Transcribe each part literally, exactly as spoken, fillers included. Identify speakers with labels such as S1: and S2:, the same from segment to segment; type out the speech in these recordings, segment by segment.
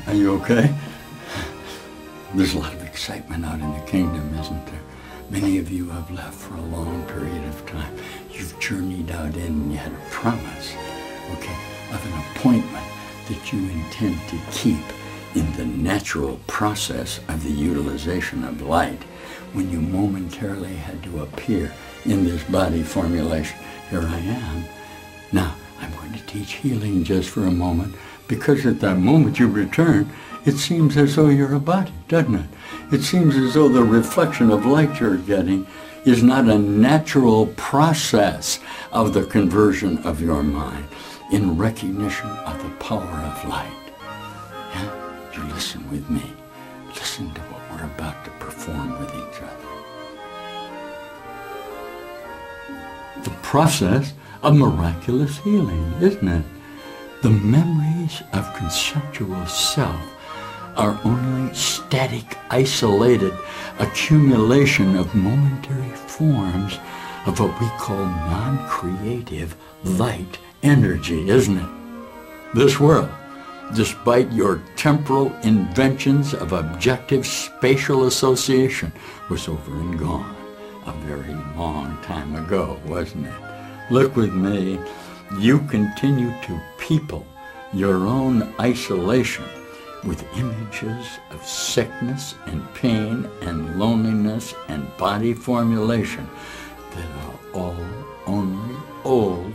S1: Are you okay? There's a lot of excitement out in the kingdom, isn't there? Many of you have left for a long period of time. You've journeyed out in and you had a promise, okay, of an appointment that you intend to keep in the natural process of the utilization of light when you momentarily had to appear in this body formulation. Here I am. Now, I'm going to teach healing just for a moment, because at that moment you return, it seems as though you're a body, doesn't it? It seems as though the reflection of light you're getting is not a natural process of the conversion of your mind in recognition of the power of light. Yeah? You listen with me. Listen to what we're about to perform with each other. The process of miraculous healing, isn't it? The memories of conceptual self are only static, isolated accumulation of momentary forms of what we call non-creative light energy, isn't it? This world, despite your temporal inventions of objective spatial association, was over and gone a very long time ago, wasn't it? Look with me. You continue to people your own isolation with images of sickness and pain and loneliness and body formulation that are all only old,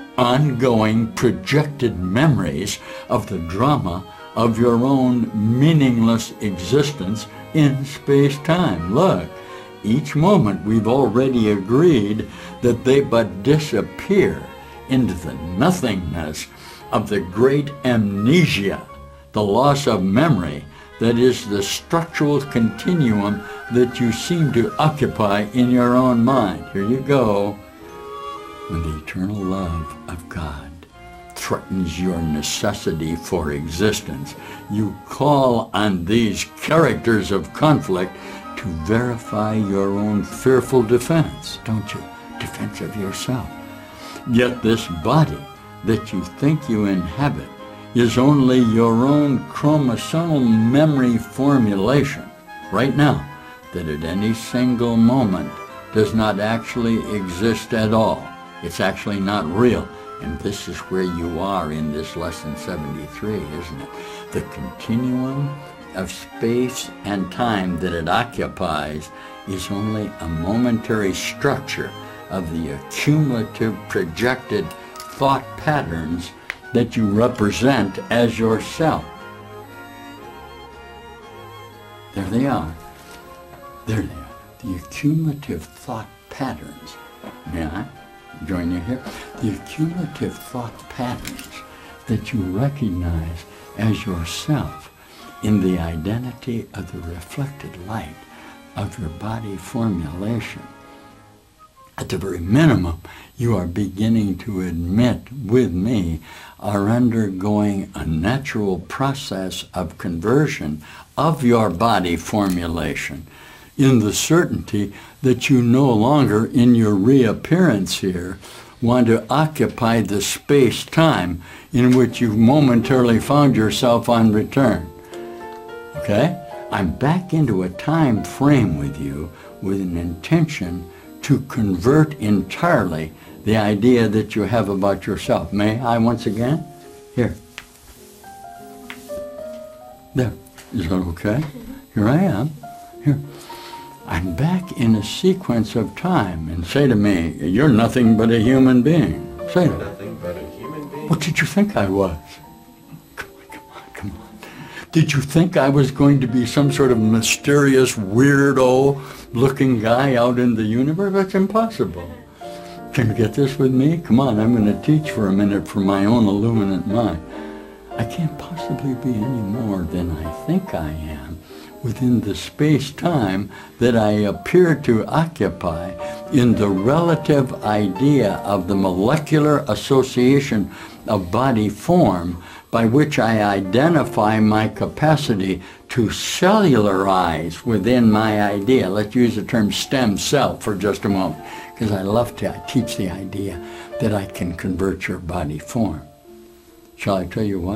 S1: ongoing, projected memories of the drama of your own meaningless existence in space-time. Look, each moment we've already agreed that they but disappear into the nothingness of the great amnesia, the loss of memory that is the structural continuum that you seem to occupy in your own mind. Here you go. When the eternal love of God threatens your necessity for existence, you call on these characters of conflict to verify your own fearful defense, don't you? Defense of yourself. Yet this body that you think you inhabit is only your own chromosomal memory formulation right now that at any single moment does not actually exist at all. It's actually not real. And this is where you are in this lesson seventy-three, isn't it? The continuum of space and time that it occupies is only a momentary structure of the accumulative projected thought patterns that you represent as yourself. There they are. There they are. The accumulative thought patterns. May I join you here? The accumulative thought patterns that you recognize as yourself in the identity of the reflected light of your body formulation. At the very minimum, you are beginning to admit with me are undergoing a natural process of conversion of your body formulation in the certainty that you no longer, in your reappearance here, want to occupy the space-time in which you've momentarily found yourself on return. Okay? I'm back into a time frame with you with an intention to convert entirely the idea that you have about yourself. May I once again? Here. There. Is that okay? Here I am. Here. I'm back in a sequence of time, and say to me, you're nothing but a human being. Say it.
S2: Nothing but a human being.
S1: What did you think I was? Come on, come on, come on. Did you think I was going to be some sort of mysterious, weirdo-looking guy out in the universe? That's impossible. Can you get this with me? Come on, I'm going to teach for a minute from my own illuminate mind. I can't possibly be any more than I think I am within the space-time that I appear to occupy in the relative idea of the molecular association of body form by which I identify my capacity to cellularize within my idea. Let's use the term stem cell for just a moment, because I love to teach the idea that I can convert your body form. Shall I tell you what?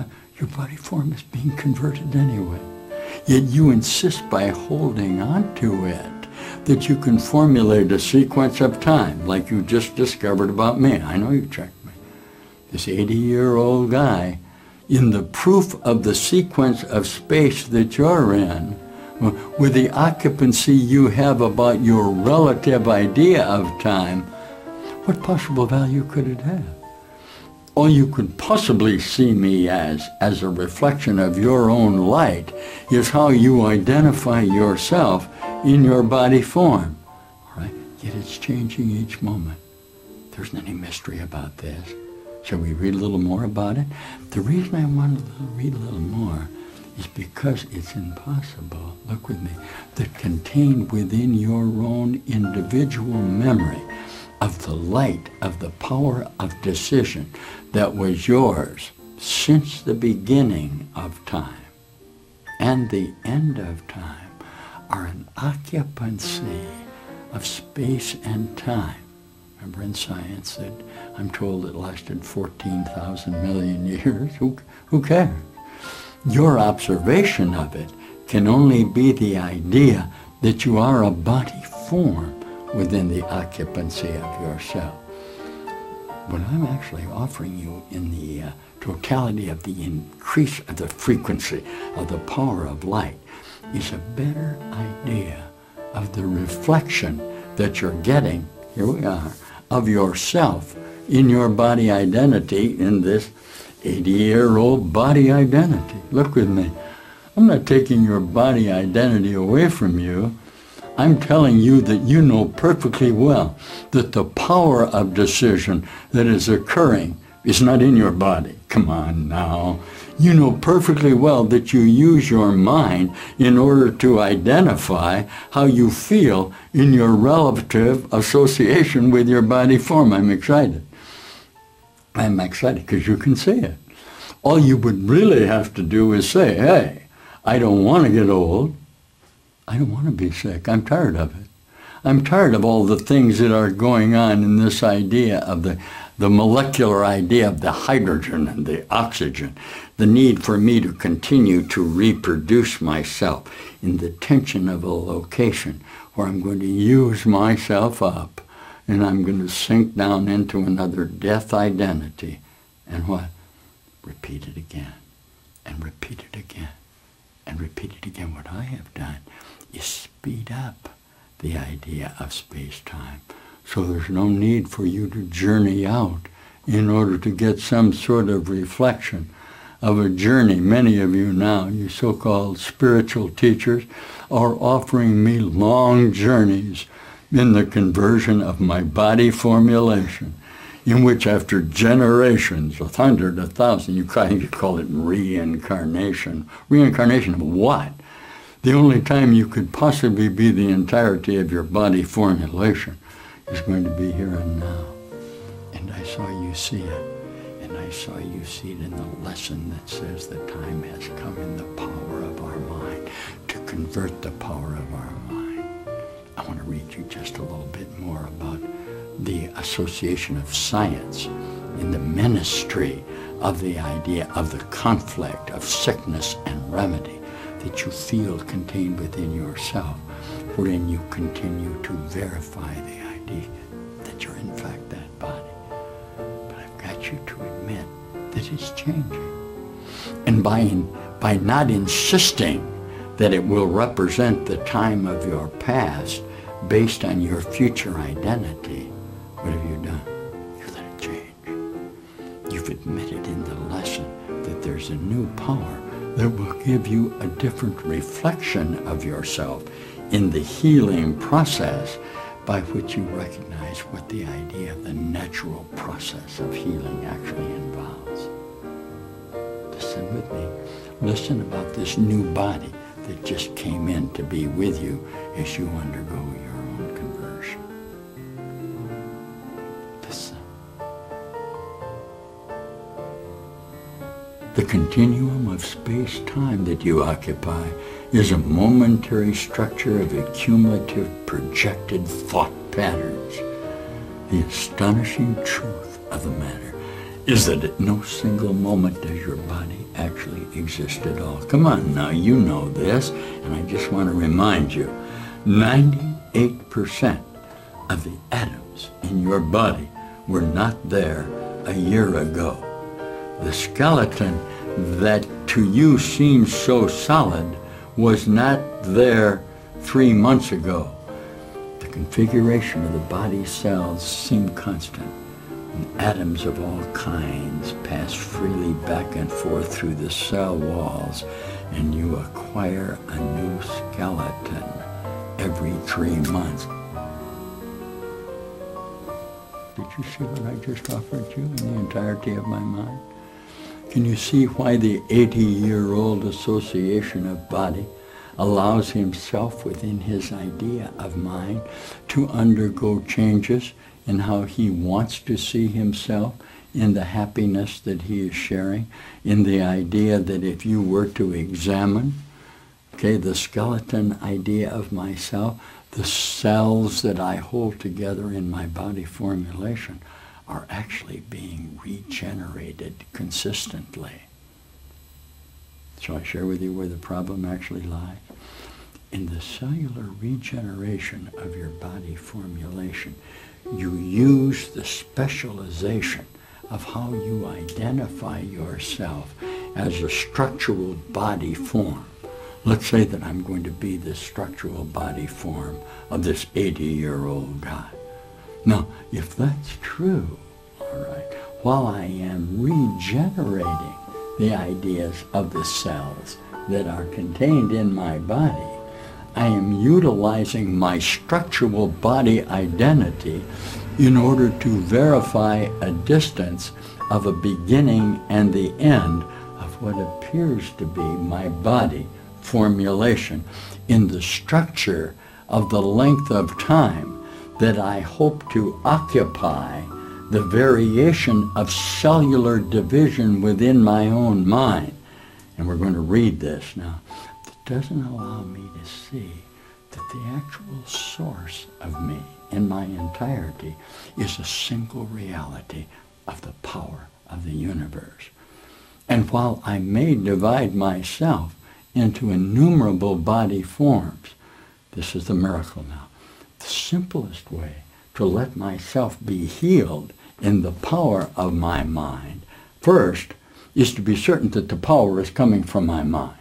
S1: Your body form is being converted anyway. Yet you insist by holding on to it that you can formulate a sequence of time, like you just discovered about me. I know you checked me. This eighty-year-old guy, in the proof of the sequence of space that you're in, with the occupancy you have about your relative idea of time, what possible value could it have? All you could possibly see me as, as a reflection of your own light, is how you identify yourself in your body form. All right? Yet it's changing each moment. There isn't any mystery about this. Shall we read a little more about it? The reason I want to read a little more is because it's impossible, look with me, that contained within your own individual memory of the light of the power of decision that was yours since the beginning of time and the end of time are an occupancy of space and time. Remember in science that I'm told it lasted fourteen thousand million years. Who, who cares? Your observation of it can only be the idea that you are a body form within the occupancy of yourself. What I'm actually offering you in the uh, totality of the increase of the frequency of the power of light is a better idea of the reflection that you're getting, here we are, of yourself in your body identity, in this eighty-year-old body identity. Look with me. I'm not taking your body identity away from you. I'm telling you that you know perfectly well that the power of decision that is occurring is not in your body. Come on now. You know perfectly well that you use your mind in order to identify how you feel in your relative association with your body form. I'm excited. I'm excited because you can see it. All you would really have to do is say, hey, I don't want to get old. I don't want to be sick. I'm tired of it. I'm tired of all the things that are going on in this idea of the, the molecular idea of the hydrogen and the oxygen, the need for me to continue to reproduce myself in the tension of a location where I'm going to use myself up and I'm going to sink down into another death identity. And what? Repeat it again, and repeat it again, and repeat it again. What I have done is speed up the idea of space-time. So there's no need for you to journey out in order to get some sort of reflection of a journey. Many of you now, you so-called spiritual teachers, are offering me long journeys in the conversion of my body formulation, in which after generations, a hundred, a thousand, you call, you call it reincarnation. Reincarnation of what? The only time you could possibly be the entirety of your body formulation is going to be here and now. And I saw you see it. And I saw you see it in the lesson that says the time has come in the power of our mind to convert the power of our mind. I want to read you just a little bit more about the association of science in the ministry of the idea of the conflict of sickness and remedy that you feel contained within yourself, wherein you continue to verify the idea that you're in fact that body. But I've got you to admit that it's changing. And by, in, by not insisting that it will represent the time of your past based on your future identity, what have you done? You let it change. You've admitted in the lesson that there's a new power that will give you a different reflection of yourself in the healing process by which you recognize what the idea of the natural process of healing actually involves. Listen with me. Listen about this new body that just came in to be with you as you undergo your own conversion. Listen. The continuum of space-time that you occupy is a momentary structure of accumulative projected thought patterns. The astonishing truth of the matter is that at no single moment does your body actually exist at all. Come on now, you know this, and I just want to remind you, ninety-eight percent of the atoms in your body were not there a year ago. The skeleton that to you seems so solid was not there three months ago. The configuration of the body cells seem constant. And atoms of all kinds pass freely back and forth through the cell walls, and you acquire a new skeleton every three months. Did you see what I just offered you in the entirety of my mind? Can you see why the eighty-year-old association of body allows himself within his idea of mind to undergo changes in how he wants to see himself, in the happiness that he is sharing, in the idea that if you were to examine, okay, the skeleton idea of myself, the cells that I hold together in my body formulation are actually being regenerated consistently. Shall I share with you where the problem actually lies? In the cellular regeneration of your body formulation, you use the specialization of how you identify yourself as a structural body form. Let's say that I'm going to be the structural body form of this eighty-year-old guy. Now, if that's true, all right, while I am regenerating the ideas of the cells that are contained in my body, I am utilizing my structural body identity in order to verify a distance of a beginning and the end of what appears to be my body formulation in the structure of the length of time that I hope to occupy the variation of cellular division within my own mind. And we're going to read this now. Doesn't allow me to see that the actual source of me in my entirety is a single reality of the power of the universe. And while I may divide myself into innumerable body forms, this is the miracle now. The simplest way to let myself be healed in the power of my mind, first, is to be certain that the power is coming from my mind.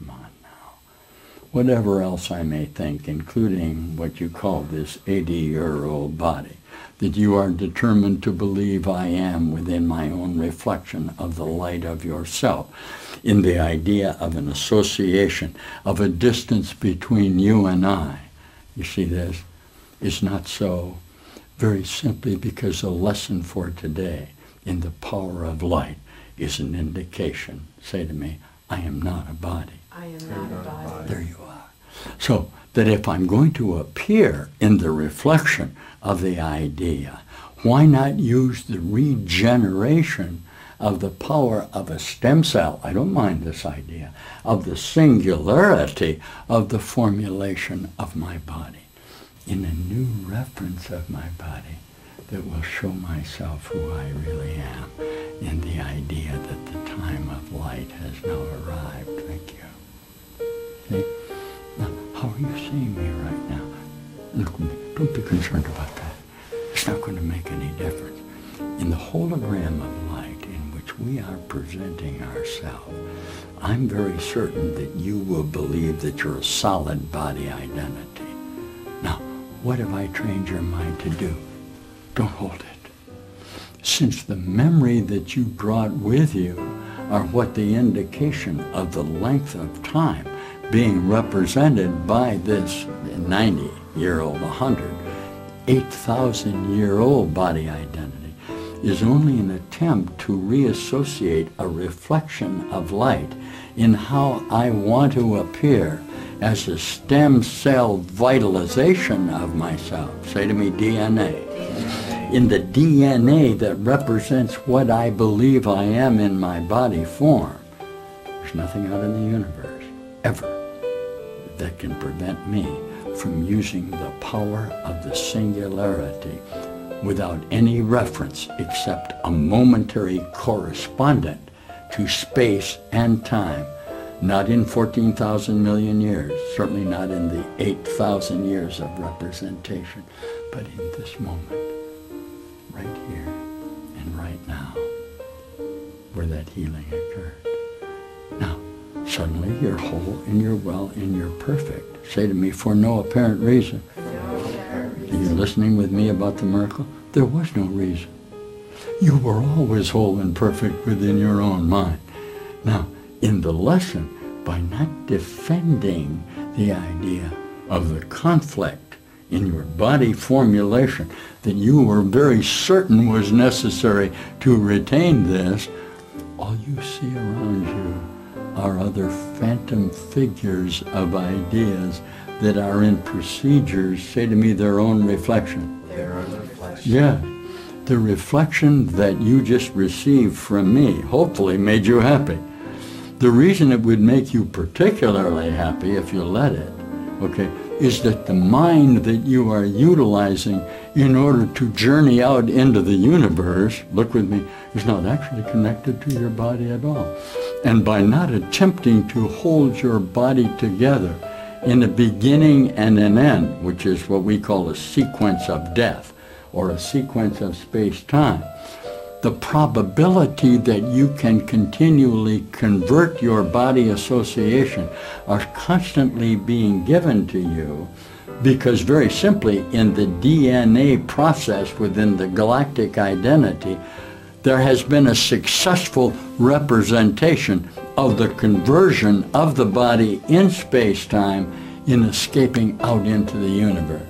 S1: Whatever else I may think, including what you call this eighty-year-old body, that you are determined to believe I am within my own reflection of the light of yourself, in the idea of an association, of a distance between you and I. You see, this is not so very simply because the lesson for today in the power of light is an indication. Say to me, I am not a body.
S2: I am not a body.
S1: There you are. So that if I'm going to appear in the reflection of the idea, why not use the regeneration of the power of a stem cell, I don't mind this idea, of the singularity of the formulation of my body, in a new reference of my body that will show myself who I really am, in the idea that the time of light has now arrived. Thank you. See? Now, how are you seeing me right now? Look, don't be concerned about that. It's not going to make any difference. In the hologram of light in which we are presenting ourselves, I'm very certain that you will believe that you're a solid body identity. Now, what have I trained your mind to do? Don't hold it. Since the memory that you brought with you are what the indication of the length of time being represented by this ninety-year-old, one hundred, eight thousand year old body identity is only an attempt to reassociate a reflection of light in how I want to appear as a stem cell vitalization of myself. Say to me, D N A. In the D N A that represents what I believe I am in my body form. There's nothing out in the universe, ever, that can prevent me from using the power of the singularity without any reference except a momentary correspondent to space and time, not in fourteen thousand million years, certainly not in the eight thousand years of representation, but in this moment, right here and right now, where that healing occurred. Now, suddenly you're whole and you're well and you're perfect. Say to me, for no apparent reason. Are you listening with me about the miracle? There was no reason. You were always whole and perfect within your own mind. Now, in the lesson, by not defending the idea of the conflict in your body formulation that you were very certain was necessary to retain this, all you see around you are other phantom figures of ideas that are in procedures, say to me, their own reflection.
S2: Their own reflection.
S1: Yeah. The reflection that you just received from me hopefully made you happy. The reason it would make you particularly happy, if you let it, okay, is that the mind that you are utilizing in order to journey out into the universe, look with me, is not actually connected to your body at all. And by not attempting to hold your body together in a beginning and an end, which is what we call a sequence of death or a sequence of space-time, the probability that you can continually convert your body association are constantly being given to you because very simply in the D N A process within the galactic identity, there has been a successful representation of the conversion of the body in space-time in escaping out into the universe.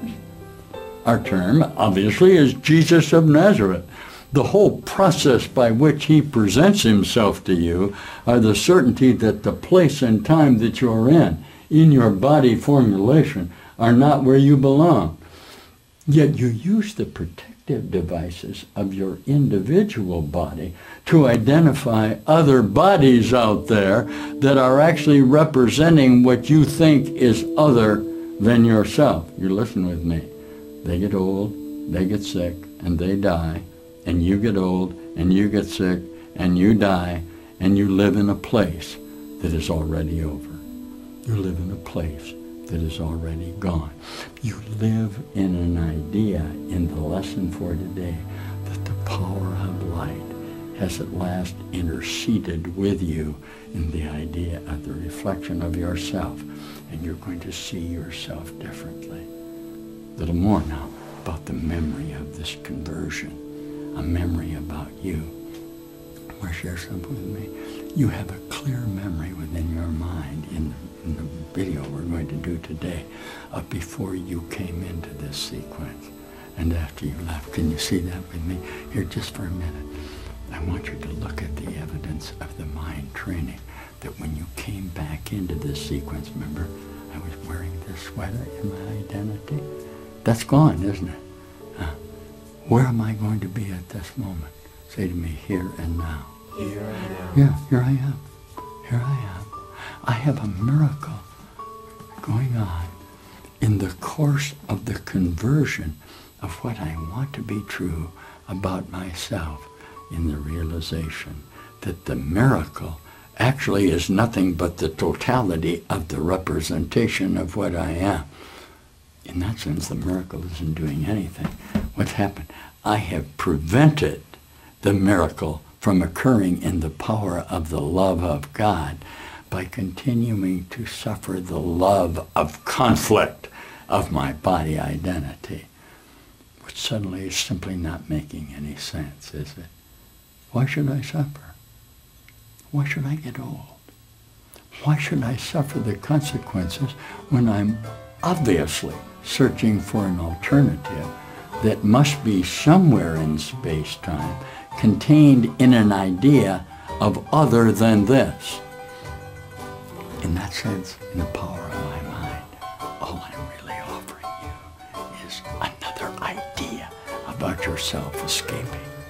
S1: Our term, obviously, is Jesus of Nazareth. The whole process by which he presents himself to you are the certainty that the place and time that you're in, in your body formulation, are not where you belong. Yet you use the protective devices of your individual body to identify other bodies out there that are actually representing what you think is other than yourself. You listen with me. They get old, they get sick, and they die. And you get old, and you get sick, and you die, and you live in a place that is already over. You live in a place that is already gone. You live in an idea in the lesson for today that the power of light has at last interceded with you in the idea of the reflection of yourself, and you're going to see yourself differently. A little more now about the memory of this conversion. A memory about you. I want to share something with me. You have a clear memory within your mind in the, in the video we're going to do today of before you came into this sequence and after you left. Can you see that with me? Here, just for a minute. I want you to look at the evidence of the mind training that when you came back into this sequence, remember, I was wearing this sweater in my identity? That's gone, isn't it? Huh? Where am I going to be at this moment? Say to me, here and now.
S2: Here I am.
S1: Yeah, here I am. Here I am. I have a miracle going on in the course of the conversion of what I want to be true about myself in the realization that the miracle actually is nothing but the totality of the representation of what I am. In that sense, the miracle isn't doing anything. What's happened? I have prevented the miracle from occurring in the power of the love of God by continuing to suffer the love of conflict of my body identity, which suddenly is simply not making any sense, is it? Why should I suffer? Why should I get old? Why should I suffer the consequences when I'm obviously searching for an alternative that must be somewhere in space-time, contained in an idea of other than this? In that sense, in the power of my mind, all I'm really offering you is another idea about yourself escaping.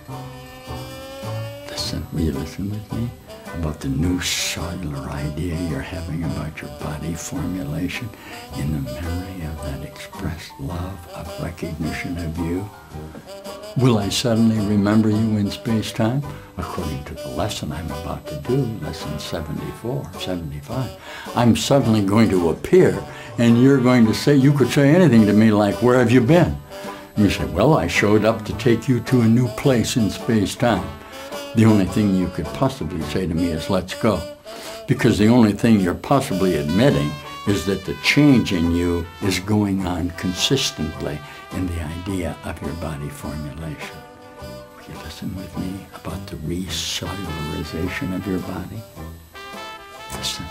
S1: Listen, will you listen with me? About the new cellular idea you're having about your body formulation in the memory of that expressed love of recognition of you. Will I suddenly remember you in space-time? According to the lesson I'm about to do, lesson seventy-four, seventy-five, I'm suddenly going to appear, and you're going to say, you could say anything to me like, where have you been? And you say, well, I showed up to take you to a new place in space-time. The only thing you could possibly say to me is, let's go. Because the only thing you're possibly admitting is that the change in you is going on consistently in the idea of your body formulation. Will you listen with me about the recellularization of your body? Listen.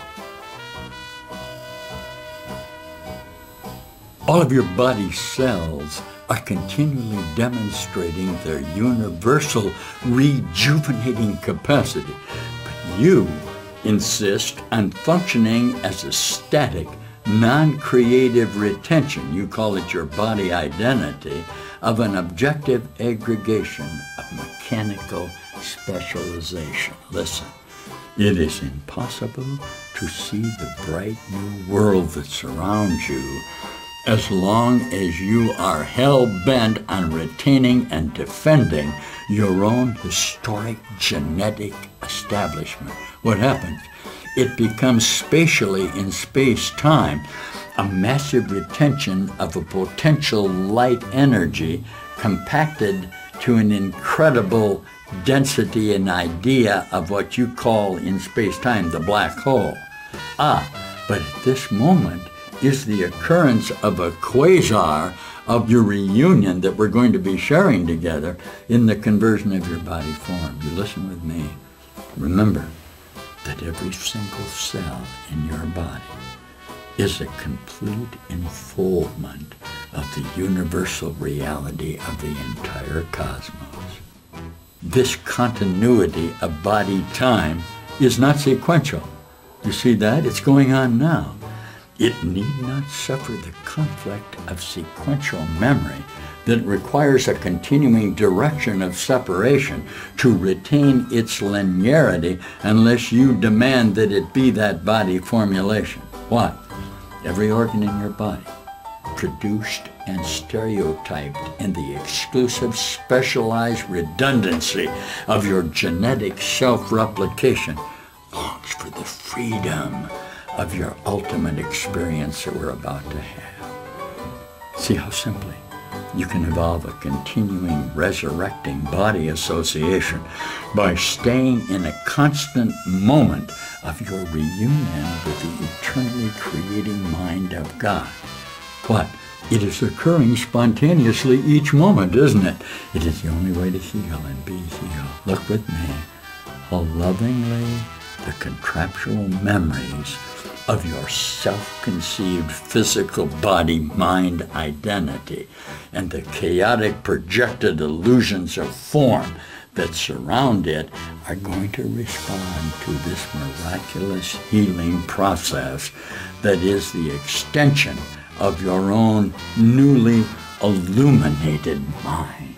S1: All of your body cells are continually demonstrating their universal rejuvenating capacity, but you insist on functioning as a static, non-creative retention, you call it your body identity, of an objective aggregation of mechanical specialization. Listen, it is impossible to see the bright new world that surrounds you as long as you are hell-bent on retaining and defending your own historic genetic establishment. What happens? It becomes spatially in space-time a massive retention of a potential light energy compacted to an incredible density and idea of what you call in space-time the black hole. Ah, but at this moment is the occurrence of a quasar of your reunion that we're going to be sharing together in the conversion of your body form. You listen with me. Remember that every single cell in your body is a complete enfoldment of the universal reality of the entire cosmos. This continuity of body-time is not sequential. You see that? It's going on now. It need not suffer the conflict of sequential memory that requires a continuing direction of separation to retain its linearity unless you demand that it be that body formulation. What? Every organ in your body, produced and stereotyped in the exclusive specialized redundancy of your genetic self-replication, longs for the freedom of your ultimate experience that we're about to have. See how simply you can evolve a continuing resurrecting body association by staying in a constant moment of your reunion with the eternally creating mind of God. What? It is occurring spontaneously each moment, isn't it? It is the only way to heal and be healed. Look with me how lovingly the contractual memories of your self-conceived physical body-mind identity and the chaotic projected illusions of form that surround it are going to respond to this miraculous healing process that is the extension of your own newly illuminated mind.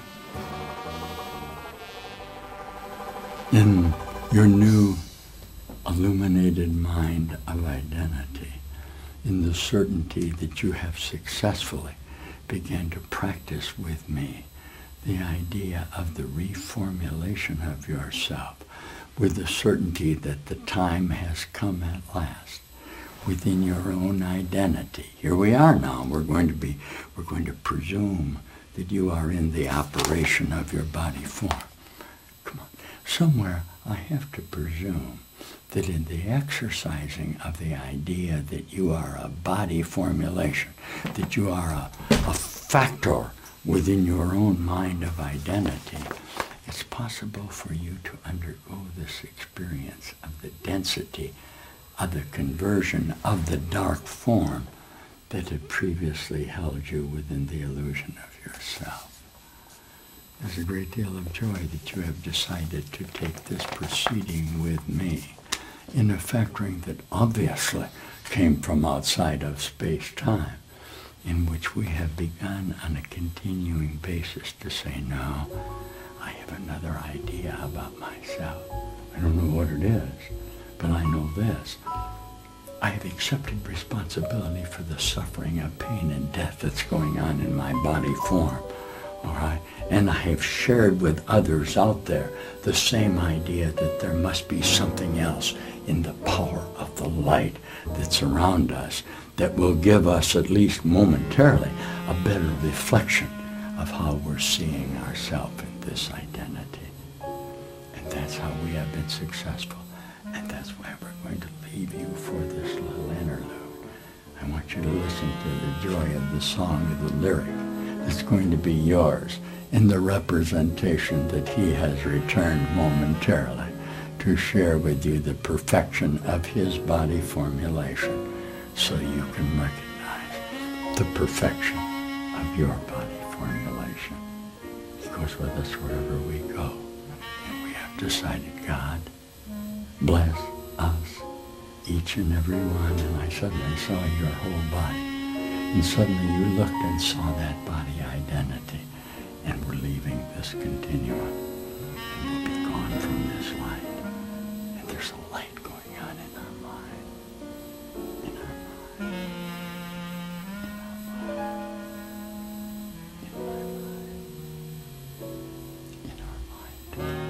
S1: In your new illuminated mind of identity, in the certainty that you have successfully began to practice with me the idea of the reformulation of yourself, with the certainty that the time has come at last within your own identity. Here we are now. We're going to be, we're going to presume that you are in the operation of your body form. Come on. Somewhere I have to presume that in the exercising of the idea that you are a body formulation, that you are a, a factor within your own mind of identity, it's possible for you to undergo this experience of the density of the conversion of the dark form that had previously held you within the illusion of yourself. There's a great deal of joy that you have decided to take this proceeding with me in a factoring that obviously came from outside of space-time, in which we have begun on a continuing basis to say, no, I have another idea about myself. I don't know what it is, but I know this. I have accepted responsibility for the suffering of pain and death that's going on in my body form. All right? And I have shared with others out there the same idea that there must be something else in the power of the light that's around us that will give us, at least momentarily, a better reflection of how we're seeing ourselves in this identity. And that's how we have been successful. And that's why we're going to leave you for this little interlude. I want you to listen to the joy of the song, of the lyric that's going to be yours in the representation that he has returned momentarily to share with you the perfection of his body formulation so you can recognize the perfection of your body formulation. He goes with us wherever we go. And we have decided, God, bless us, each and every one. And I suddenly saw your whole body. And suddenly you looked and saw that body identity. And we're leaving this continuum. And we'll be gone from this light. And there's a light going on in our mind. In our mind. In our mind. In my mind. In our mind.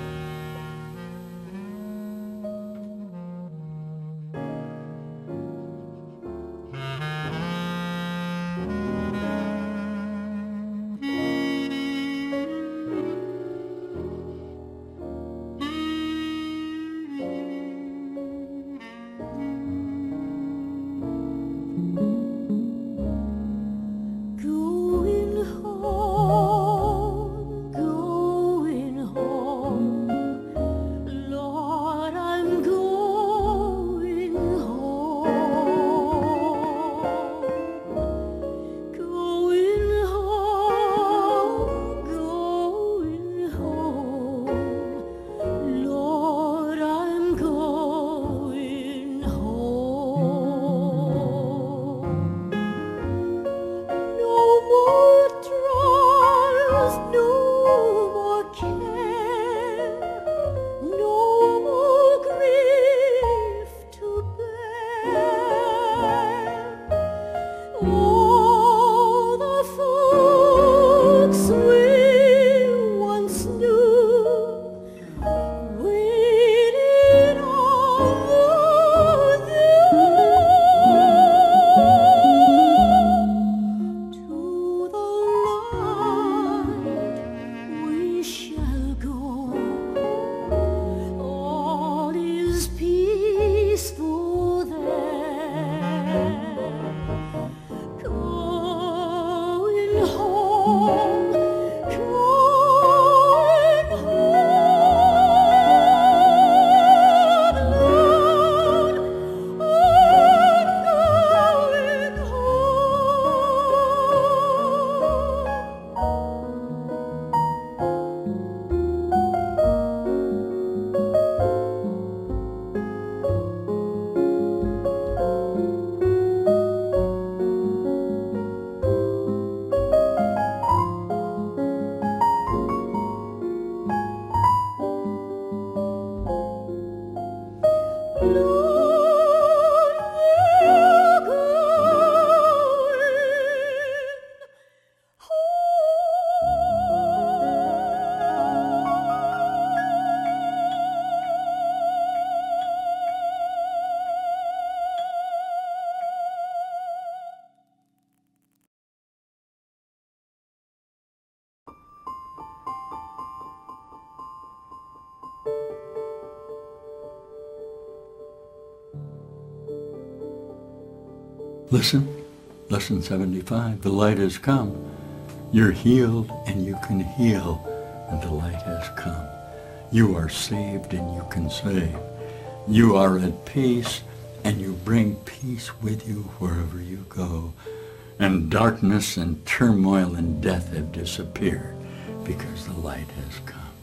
S1: Listen, lesson seventy-five, the light has come. You're healed and you can heal, and the light has come. You are saved and you can save. You are at peace and you bring peace with you wherever you go. And darkness and turmoil and death have disappeared because the light has come.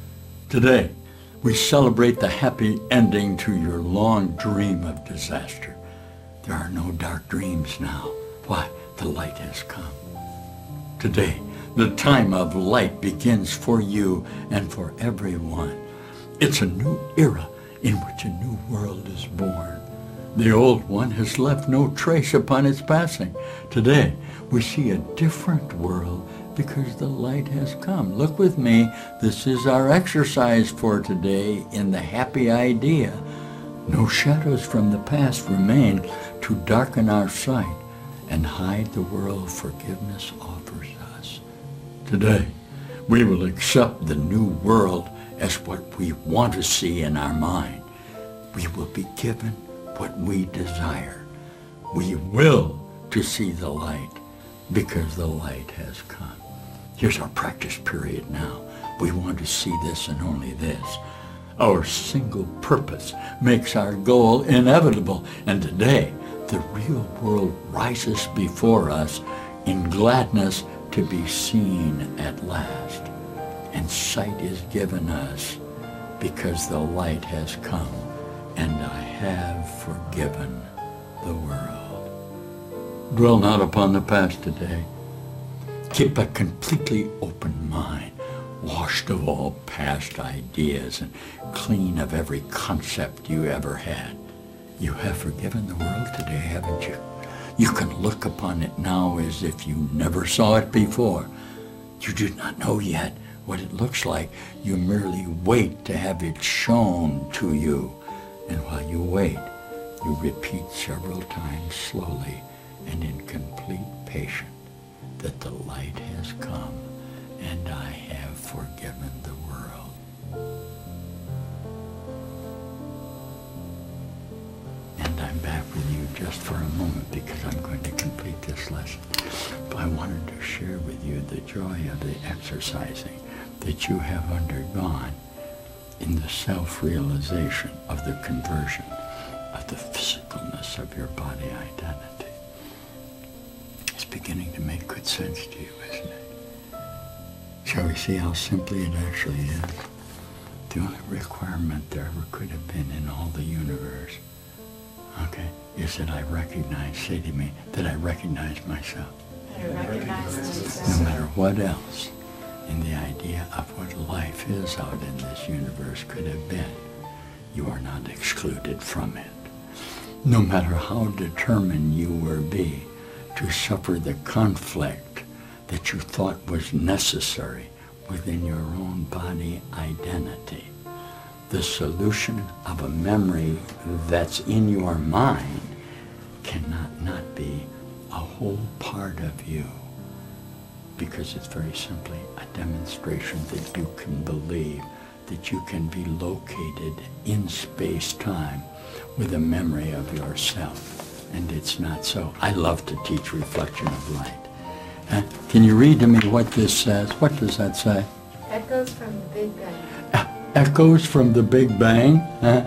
S1: Today, we celebrate the happy ending to your long dream of disaster. There are no dark dreams now. Why? The light has come. Today, the time of light begins for you and for everyone. It's a new era in which a new world is born. The old one has left no trace upon its passing. Today, we see a different world because the light has come. Look with me. This is our exercise for today in the happy idea. No shadows from the past remain to darken our sight and hide the world forgiveness offers us. Today, we will accept the new world as what we want to see in our mind. We will be given what we desire. We will to see the light because the light has come. Here's our practice period now. We want to see this and only this. Our single purpose makes our goal inevitable. And today, the real world rises before us in gladness to be seen at last. And sight is given us because the light has come, and I have forgiven the world. Dwell not upon the past today. Keep a completely open mind, washed of all past ideas and clean of every concept you ever had. You have forgiven the world today, haven't you? You can look upon it now as if you never saw it before. You do not know yet what it looks like. You merely wait to have it shown to you. And while you wait, you repeat several times slowly and in complete patience that the light has come and I have forgiven the world. And I'm back with you just for a moment because I'm going to complete this lesson. But I wanted to share with you the joy of the exercising that you have undergone in the self-realization of the conversion of the physicalness of your body identity. It's beginning to make good sense to you, isn't it? Shall we see how simply it actually is? The only requirement there ever could have been in all the universe, okay, is that I recognize, say to me, that I recognize myself.
S3: I recognize myself.
S1: No matter what else in the idea of what life is out in this universe could have been, you are not excluded from it. No matter how determined you will be to suffer the conflict that you thought was necessary within your own body identity, the solution of a memory that's in your mind cannot not be a whole part of you, because it's very simply a demonstration that you can believe that you can be located in space-time with a memory of yourself. And it's not so. I love to teach reflection of light. Uh, can you read to me what this says? What does that say?
S3: Echoes from the Big Bang.
S1: Uh, echoes from the Big Bang?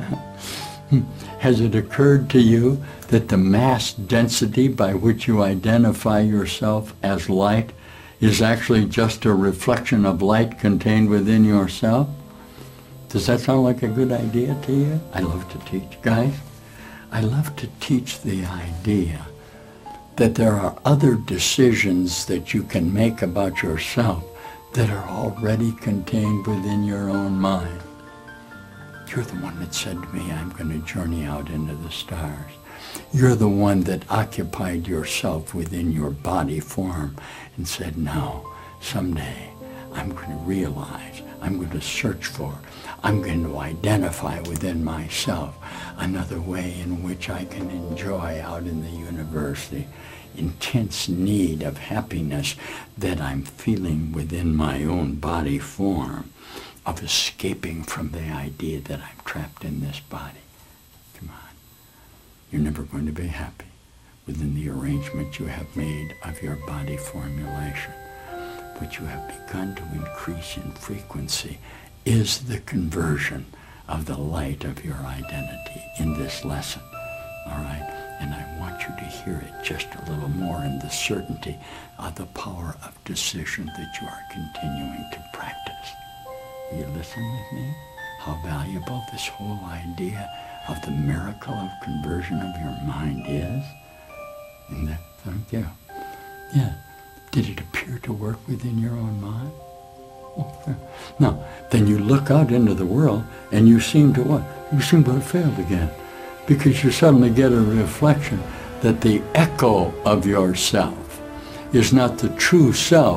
S1: Has it occurred to you that the mass density by which you identify yourself as light is actually just a reflection of light contained within yourself? Does that sound like a good idea to you? I love to teach. Guys, I love to teach the idea that there are other decisions that you can make about yourself that are already contained within your own mind. You're the one that said to me, I'm going to journey out into the stars. You're the one that occupied yourself within your body form and said, no, someday I'm going to realize, I'm going to search for, I'm going to identify within myself another way in which I can enjoy out in the universe the intense need of happiness that I'm feeling within my own body form, of escaping from the idea that I'm trapped in this body. Come on. You're never going to be happy within the arrangement you have made of your body formulation. What you have begun to increase in frequency is the conversion of the light of your identity in this lesson. All right? And I want you to hear it just a little more in the certainty of the power of decision that you are continuing to practice. You listen with me? How valuable this whole idea of the miracle of conversion of your mind is? And that, thank you. Yeah. Did it appear to work within your own mind? Oh, now, then you look out into the world and you seem to what? You seem to have failed again. Because you suddenly get a reflection that the echo of yourself is not the true self,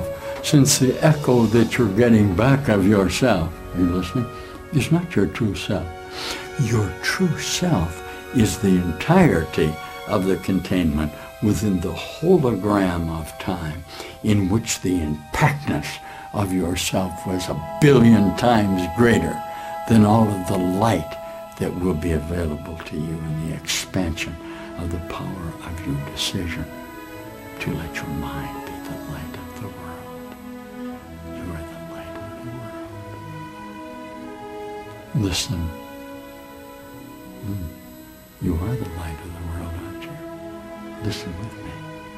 S1: since the echo that you're getting back of yourself, are you listening, is not your true self. Your true self is the entirety of the containment within the hologram of time, in which the impactness of yourself was a billion times greater than all of the light that will be available to you in the expansion of the power of your decision to let your mind be the light of the world. You are the light of the world. Listen. Mm. You are the light of the world, aren't you? Listen with me.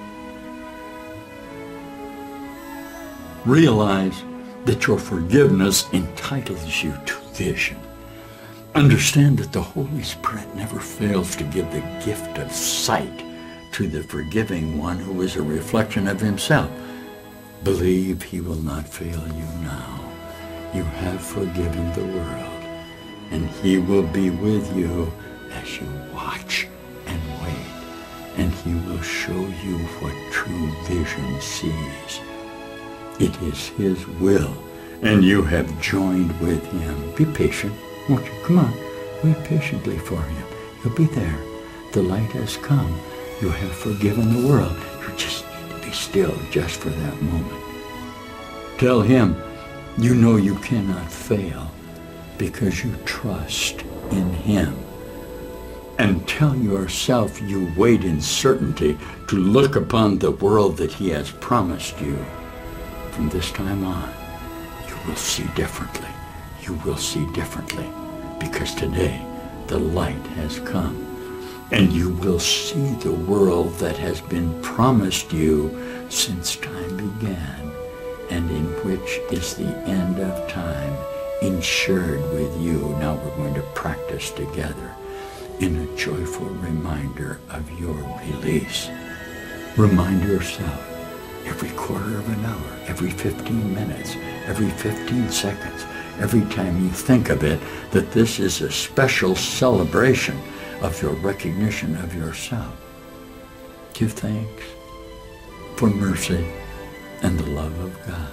S1: Realize that your forgiveness entitles you to vision. Understand that the Holy Spirit never fails to give the gift of sight to the forgiving one who is a reflection of himself. Believe he will not fail you now. You have forgiven the world, and he will be with you as you watch and wait, and he will show you what true vision sees. It is his will, and you have joined with him. Be patient, won't you? Come on, wait patiently for him. He'll be there. The light has come. You have forgiven the world. You just need to be still just for that moment. Tell him you know you cannot fail because you trust in him. And tell yourself you wait in certainty to look upon the world that he has promised you. From this time on, you will see differently. You will see differently, because today the light has come, and you will see the world that has been promised you since time began, and in which is the end of time insured with you. Now we're going to practice together in a joyful reminder of your release. Remind yourself every quarter of an hour, every fifteen minutes, every fifteen seconds, every time you think of it, that this is a special celebration of your recognition of yourself. Give thanks for mercy and the love of God.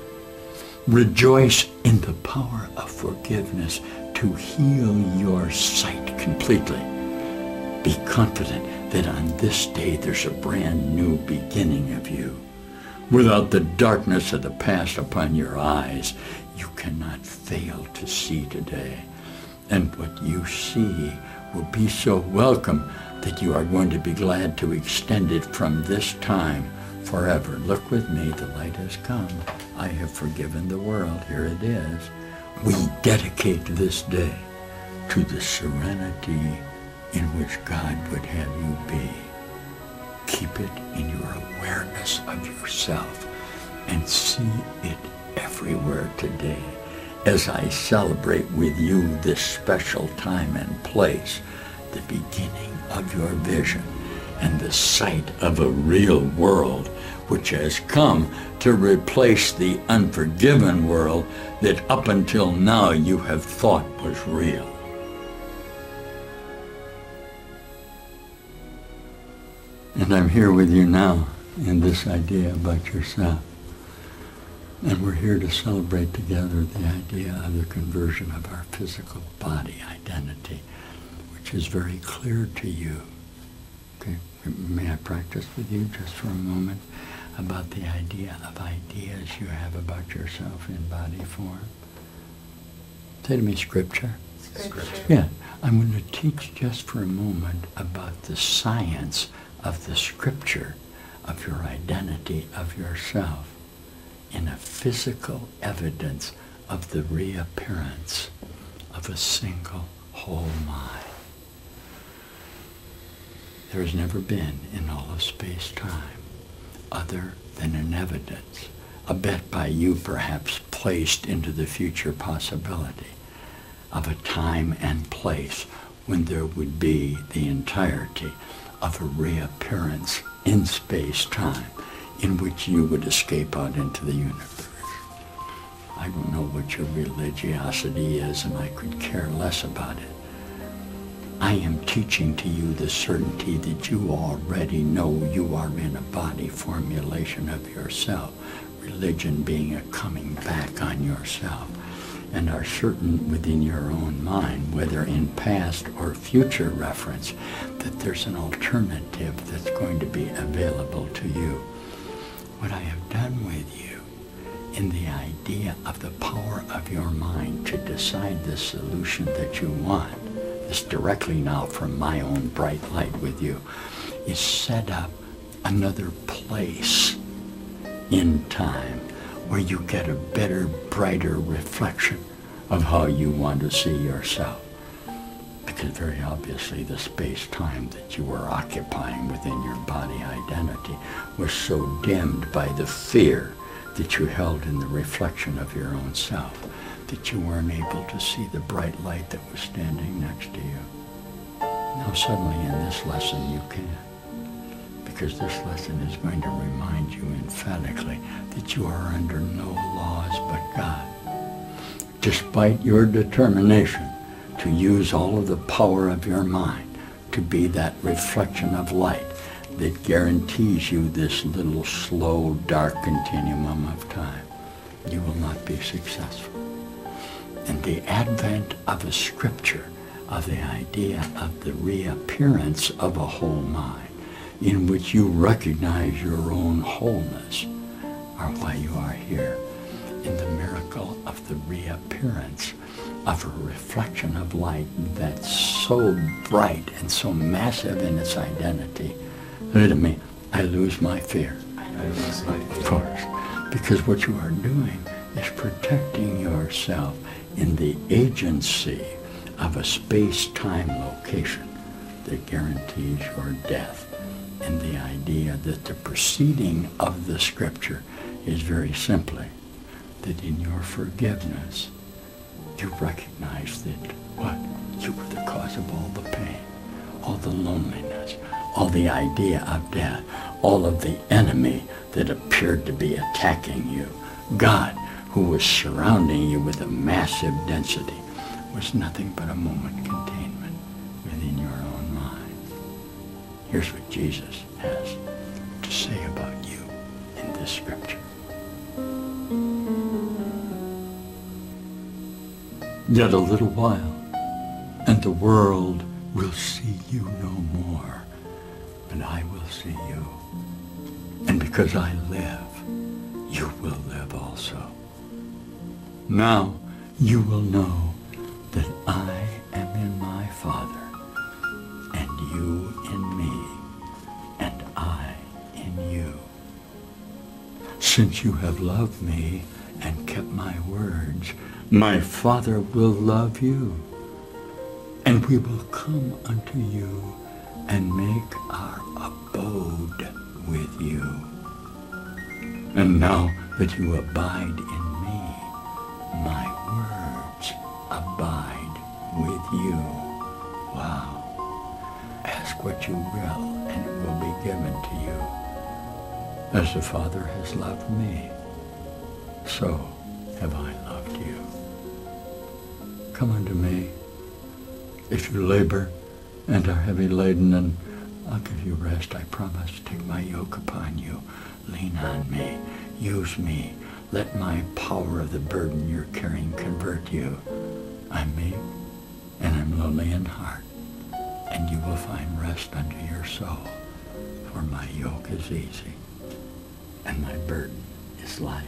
S1: Rejoice in the power of forgiveness to heal your sight completely. Be confident that on this day there's a brand new beginning of you. Without the darkness of the past upon your eyes, you cannot fail to see today. And what you see will be so welcome that you are going to be glad to extend it from this time forever. Look with me, the light has come. I have forgiven the world. Here it is. We dedicate this day to the serenity in which God would have you be. Keep it in your awareness of yourself and see it everywhere today as I celebrate with you this special time and place, the beginning of your vision and the sight of a real world which has come to replace the unforgiven world that up until now you have thought was real. And I'm here with you now in this idea about yourself. And we're here to celebrate together the idea of the conversion of our physical body identity, which is very clear to you. Okay, may I practice with you just for a moment about the idea of ideas you have about yourself in body form? Say to me, scripture.
S3: Scripture.
S1: Yeah, I'm going to teach just for a moment about the science of the scripture of your identity of yourself in a physical evidence of the reappearance of a single whole mind. There has never been in all of space-time other than an evidence, a bet by you perhaps placed into the future possibility of a time and place when there would be the entirety of a reappearance in space-time in which you would escape out into the universe. I don't know what your religiosity is, and I could care less about it. I am teaching to you the certainty that you already know you are in a body formulation of yourself, religion being a coming back on yourself, and are certain within your own mind, whether in past or future reference, that there's an alternative that's going to be available to you. What I have done with you in the idea of the power of your mind to decide the solution that you want, this directly now from my own bright light with you, is set up another place in time where you get a better, brighter reflection of how you want to see yourself. Because very obviously the space-time that you were occupying within your body identity was so dimmed by the fear that you held in the reflection of your own self that you weren't able to see the bright light that was standing next to you. Now suddenly in this lesson you can. Because this lesson is going to remind you emphatically that you are under no laws but God. Despite your determination to use all of the power of your mind to be that reflection of light that guarantees you this little slow, dark continuum of time, you will not be successful. And the advent of a scripture, of the idea of the reappearance of a whole mind, in which you recognize your own wholeness, are why you are here, in the miracle of the reappearance of a reflection of light that's so bright and so massive in its identity. Look at me, I lose my fear.
S2: I lose my fear.
S1: Of course, because what you are doing is protecting yourself in the agency of a space-time location that guarantees your death. And the idea that the proceeding of the scripture is very simply that in your forgiveness, you recognize that, what? You were the cause of all the pain, all the loneliness, all the idea of death, all of the enemy that appeared to be attacking you. God, who was surrounding you with a massive density, was nothing but a moment containment within your own mind. Here's what Jesus has to say about you in this scripture. Yet a little while, and the world will see you no more, and I will see you. And because I live, you will live also. Now you will know that I am in my Father, and you in me, and I in you. Since you have loved me and kept my words, my Father will love you, and we will come unto you and make our abode with you. And now that you abide in me, my words abide with you. Wow. Ask what you will, and it will be given to you. As the Father has loved me, so have I loved you. Come unto me, if you labor and are heavy laden, and I'll give you rest. I promise. Take my yoke upon you. Lean on me. Use me. Let my power of the burden you're carrying convert you. I'm meek and I'm lowly in heart, and you will find rest unto your soul. For my yoke is easy and my burden is light.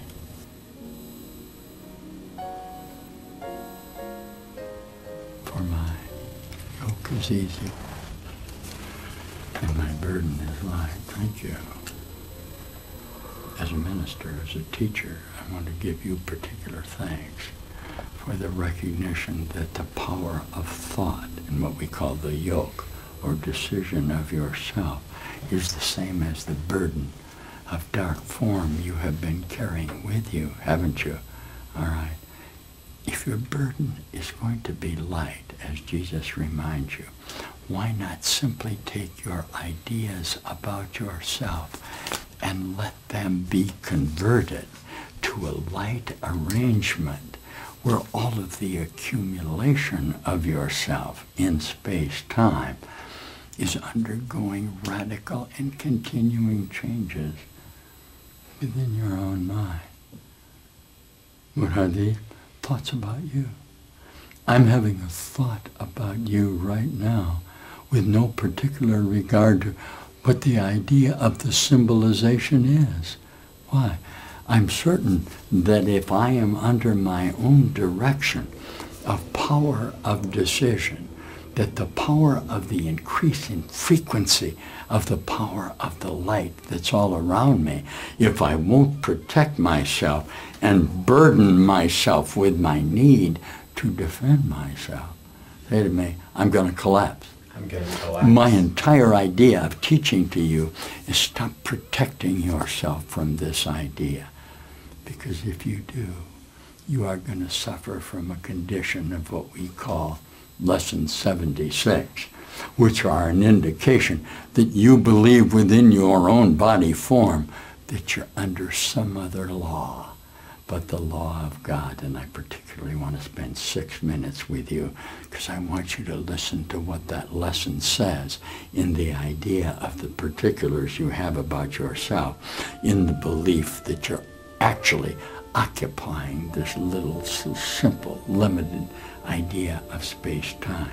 S1: For my yoke is easy and my burden is light. Thank you. As a minister, as a teacher, I want to give you particular thanks for the recognition that the power of thought and what we call the yoke or decision of yourself is the same as the burden of dark form you have been carrying with you, haven't you? All right. If your burden is going to be light, as Jesus reminds you, why not simply take your ideas about yourself and let them be converted to a light arrangement where all of the accumulation of yourself in space-time is undergoing radical and continuing changes. within your own mind. What are these? Thoughts about you. I'm having a thought about you right now with no particular regard to what the idea of the symbolization is. Why? I'm certain that if I am under my own direction of power of decision, that the power of the increasing frequency of the power of the light that's all around me, if I won't protect myself and burden myself with my need to defend myself, say to me, I'm going to collapse.
S2: I'm going to collapse.
S1: My entire idea of teaching to you is stop protecting yourself from this idea. Because if you do, you are going to suffer from a condition of what we call Lesson seventy-six, which are an indication that you believe within your own body form that you're under some other law, but the law of God. And I particularly want to spend six minutes with you because I want you to listen to what that lesson says in the idea of the particulars you have about yourself, in the belief that you're actually occupying this little simple, limited idea of space-time.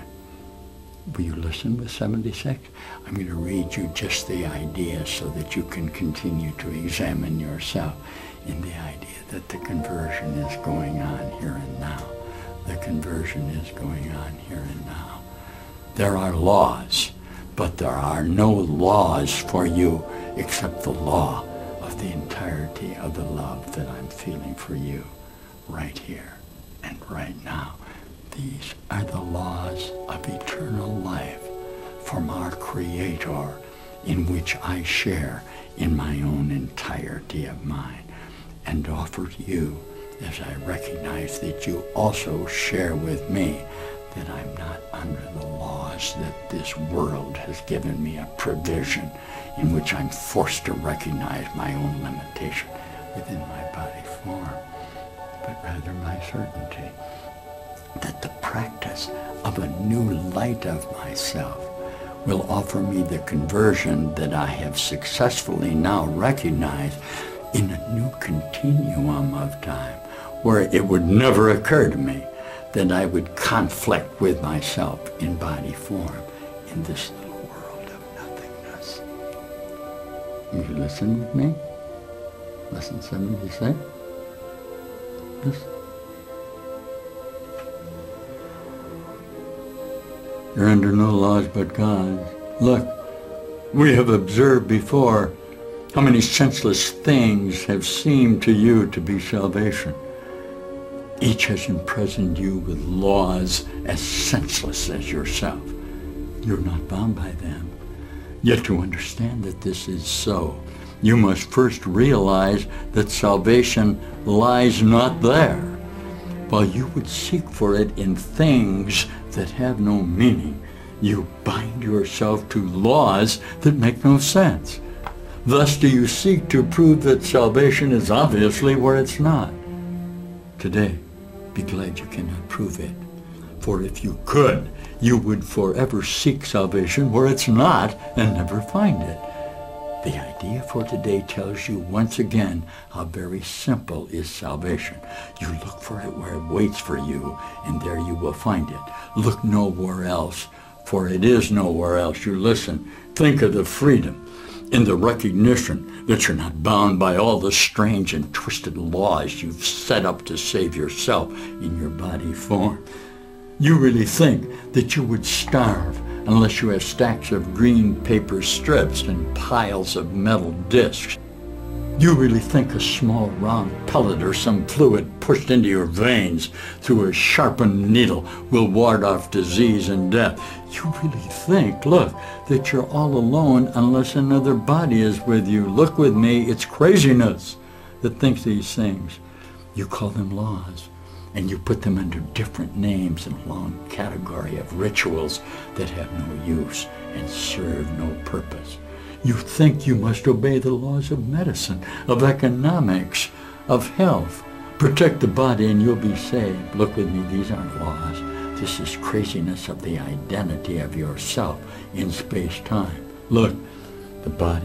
S1: Will you listen with seventy-six? I'm going to read you just the idea so that you can continue to examine yourself in the idea that the conversion is going on here and now. The conversion is going on here and now. There are laws, but there are no laws for you except the law of the entirety of the love that I'm feeling for you right here and right now. These are the laws of eternal life from our Creator, in which I share in my own entirety of mind, and offer to you as I recognize that you also share with me that I'm not under the laws that this world has given me a provision in which I'm forced to recognize my own limitation within my body form, but rather my certainty that the practice of a new light of myself will offer me the conversion that I have successfully now recognized in a new continuum of time, where it would never occur to me that I would conflict with myself in body form in this little world of nothingness. Will you listen with me? Lesson seventy-six? Listen. You're under no laws but God's. Look, we have observed before how many senseless things have seemed to you to be salvation. Each has imprisoned you with laws as senseless as yourself. You're not bound by them. Yet to understand that this is so, you must first realize that salvation lies not there, while you would seek for it in things that have no meaning. You bind yourself to laws that make no sense. Thus do you seek to prove that salvation is obviously where it's not. Today, be glad you cannot prove it. For if you could, you would forever seek salvation where it's not and never find it. The idea for today tells you once again how very simple is salvation. You look for it where it waits for you, and there you will find it. Look nowhere else, for it is nowhere else. You listen, think of the freedom in the recognition that you're not bound by all the strange and twisted laws you've set up to save yourself in your body form. You really think that you would starve unless you have stacks of green paper strips and piles of metal discs. You really think a small round pellet or some fluid pushed into your veins through a sharpened needle will ward off disease and death. You really think, look, that you're all alone unless another body is with you. Look with me, it's craziness that thinks these things. You call them laws, and you put them under different names in a long category of rituals that have no use and serve no purpose. You think you must obey the laws of medicine, of economics, of health. Protect the body and you'll be saved. Look with me, these aren't laws. This is craziness of the identity of yourself in space-time. Look, the body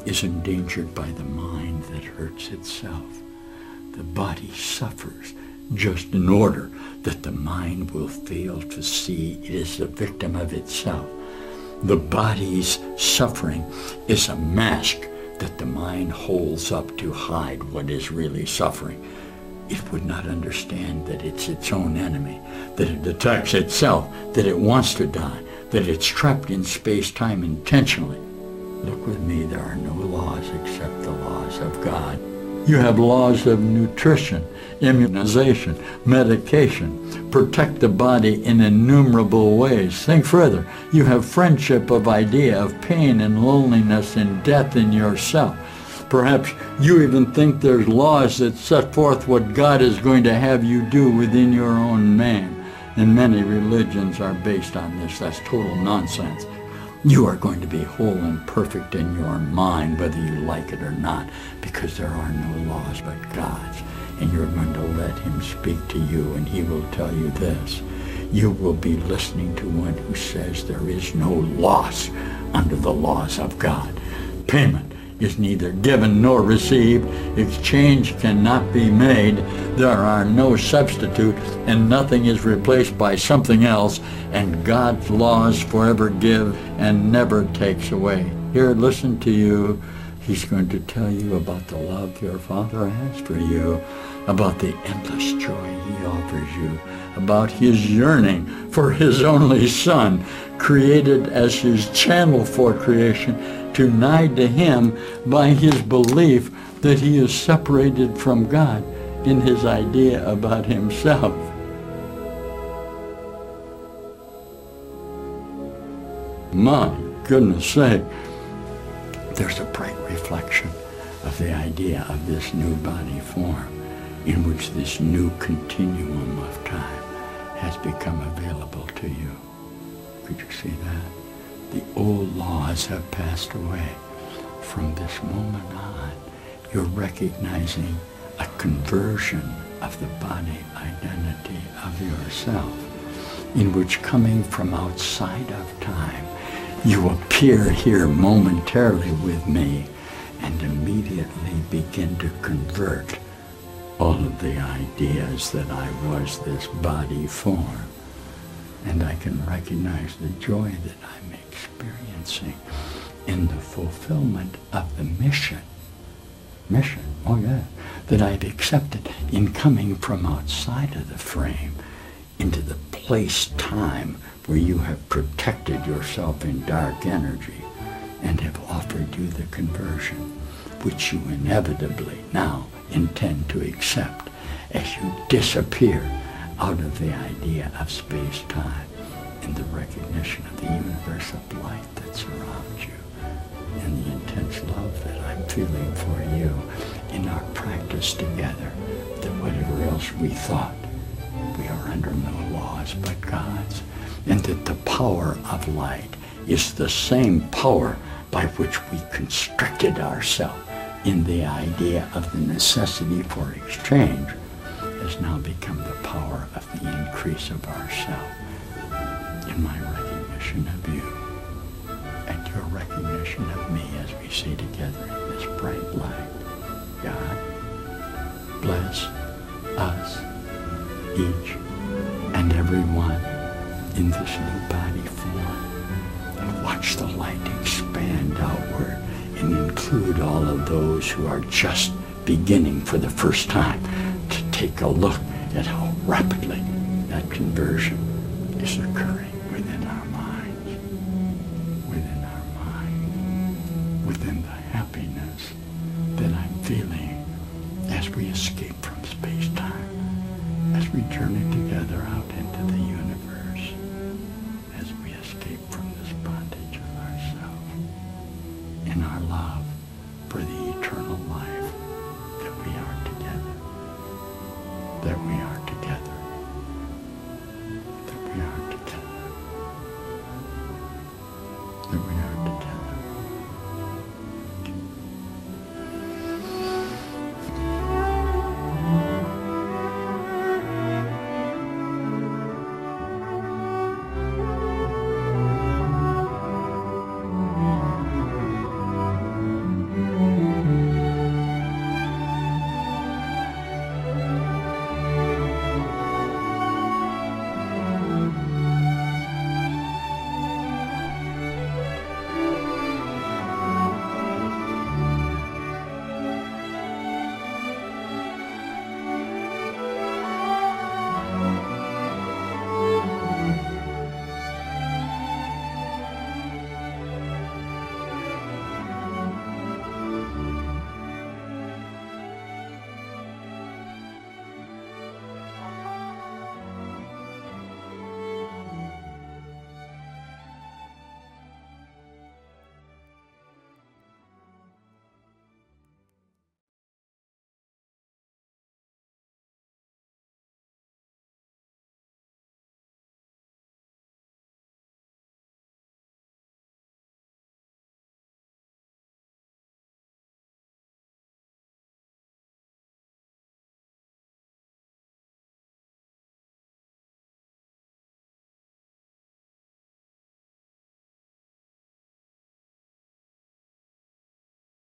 S1: is endangered by the mind that hurts itself. The body suffers just in order that the mind will fail to see it is the victim of itself. The body's suffering is a mask that the mind holds up to hide what is really suffering. It would not understand that it's its own enemy, that it attacks itself, that it wants to die, that it's trapped in space-time intentionally. Look with me, there are no laws except the laws of God. You have laws of nutrition, immunization, medication, protect the body in innumerable ways. Think further. You have friendship of idea of pain and loneliness and death in yourself. Perhaps you even think there's laws that set forth what God is going to have you do within your own man. And many religions are based on this. That's total nonsense. You are going to be whole and perfect in your mind, whether you like it or not, because there are no laws but God's. And you're going to let him speak to you, and he will tell you this. You will be listening to one who says there is no loss under the laws of God. Payment is neither given nor received. Exchange cannot be made. There are no substitute, and nothing is replaced by something else. And God's laws forever give and never takes away. Here, listen to you. He's going to tell you about the love your Father has for you, about the endless joy he offers you, about his yearning for his only Son, created as his channel for creation, to nigh to him by his belief that he is separated from God in his idea about himself. My goodness sake, there's a bright reflection of the idea of this new body form in which this new continuum of time has become available to you. Could you see that? The old laws have passed away. From this moment on, you're recognizing a conversion of the body identity of yourself, in which, coming from outside of time, you appear here momentarily with me and immediately begin to convert all of the ideas that I was this body form. And I can recognize the joy that I'm experiencing in the fulfillment of the mission. Mission, oh yeah, that I've accepted in coming from outside of the frame into the place-time where you have protected yourself in dark energy and have offered you the conversion, which you inevitably now intend to accept as you disappear out of the idea of space-time in the recognition of the universe of light that surrounds you and the intense love that I'm feeling for you in our practice together, that whatever else we thought, we are under no laws but God's, and that the power of light is the same power by which we constricted ourselves in the idea of the necessity for exchange has now become the power of the increase of ourself in my recognition of you and your recognition of me as we see together in this bright light. God, bless us, each and every one, in this new body form, and watch the light expand outward and include all of those who are just beginning for the first time to take a look at how rapidly that conversion is occurring within our minds, within our minds, within the happiness that I'm feeling as we escape from space-time, as we journey together out into the universe, as we escape from this bondage of ourselves, in our love for the eternal life that we are together, that we are